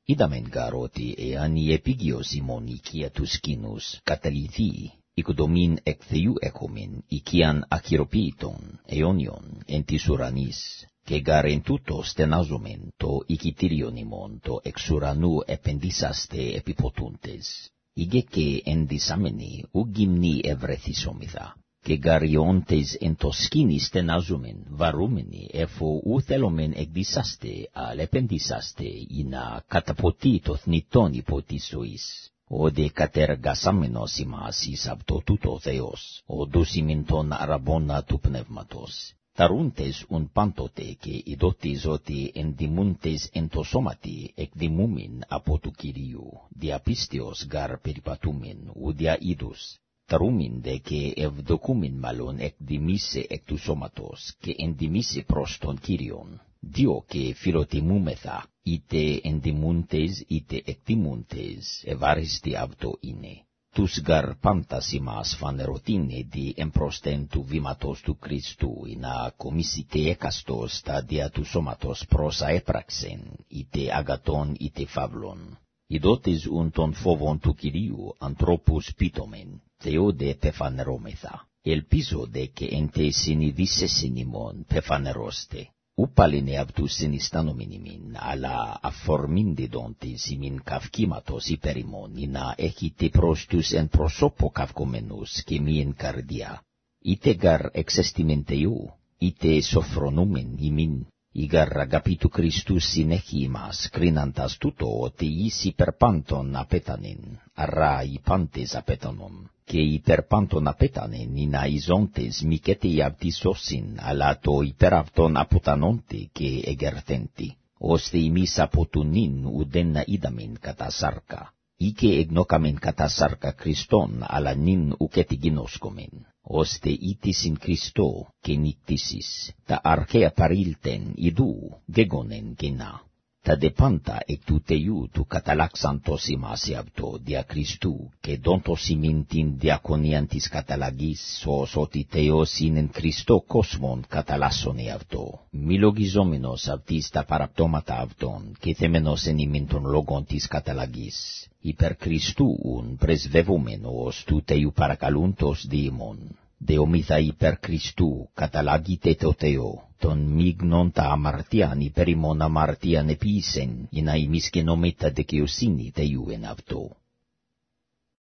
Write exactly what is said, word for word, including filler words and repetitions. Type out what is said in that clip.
Idamen garoti eani epigios imon ikia tuskynus katalithi, ikodomin ektheu ekomen, ikian akiropiton, eonion, entisuranis, και γαρεν τούτος στενάζομεν το οικητήριον το εξουρανού επενδύσαστε επιποτούντες. Ήγε και ενδυσάμενοι ου γυμνοί ευρεθισόμηθα, και γαριόντες εν το σκήνη στενάζομεν βαρούμενοι εφο ου θέλομεν εκδύσαστε αλ επενδύσαστε ή να καταποτεί το θνητόν υπό της ζωής. Ode κατεργασάμενος ημάς εις αυτό τούτο Θεός, ο δούσιμην τον αραβώνα του πνεύματος. Ταρούντες ουν πάντοτε και ειδότης ότι ενδημούντες εν το σώματι εκδημούμεν από του Κυρίου, διαπίστεως γαρ περιπατούμεν ου δια είδους. Ταρούμεν δε και ευδοκούμεν μάλλον εκδημίσε εκ του σώματος και ενδημίσε προς τον Κύριον. Διό και φιλοτιμούμεθα, είτε ενδημούντες είτε εκτιμούντες, ευάριστη αυτό είναι. Τους γαρ πάντας ημάς φανερωτήνε δι εμπρόστεν του βήματος του Χριστού, ή να κομίσετε έκαστος τα δια του σώματος προς αέπραξεν, είτε αγατών είτε φαύλων. Ειδότες ουν τον φόβον του Κυρίου ανθρώπους πείτομεν, Θεόδε πεφανερώμεθα. Ελπίζω δε και εν τε συνειδήσεσιν ημών πεφανερώστε. Ου πάλινε αυτούς συνιστάνομεν ημίν, αλλά αφορμίντιδόντες ημίν καυκήματος υπέρ ημών, ή να έχετε προς τους εν προσώπο καυκομένους και μη εν καρδιά. Είτε γαρ εξαιστημέν Θεού, είτε σοφρονούμεν ημίν, ή γαρ αγάπη του Χριστού συνέχει ημάς, κρίναντας τούτο ότι εις υπερπάντων απέτανεν, αρά οι πάντες απέτανον. Και υπερπάντων απέτανεν, ή να ιζόντες μικέτε αυτοί σώσιν, αλλά το υπεραυτον αποτανόντε και εγερθέντε, ώστε ημείς από του νυν ουδέν να είδαμεν κατά σάρκα, ή και εγνώκαμεν κατά σάρκα Χριστόν, αλλά νυν ουκέτε γινώσκομεν, ώστε ήτης εν Χριστώ και νικτήσεις, τα αρχαία παρήλτεν ιδού γεγονεν γενά. Τα δε πάντα εκ του Θεού του καταλάξαντος ημάς αυτό δια Χριστού, και δόντος ημίν την διακονίαν της καταλλαγής, ως ότι Θεός είναι εν Χριστώ κόσμον καταλάσσονε αυτό, μη λογιζόμενος αυτής τα παραπτώματα αυτών, και θεμένος εν ημίν των λόγων της καταλλαγής, υπέρ Χριστού ουν πρεσβευόμενος του Θεού παρακαλούντος διήμων. Δεομήθα υπέρ Χριστού καταλάγητε το Θεό, τον μίγνον τα αμαρτίαν υπέρ ημών αμαρτίαν επίησεν, ή να ημίσκενόμεν τα δικαιοσύνη Θεού εν αυτό.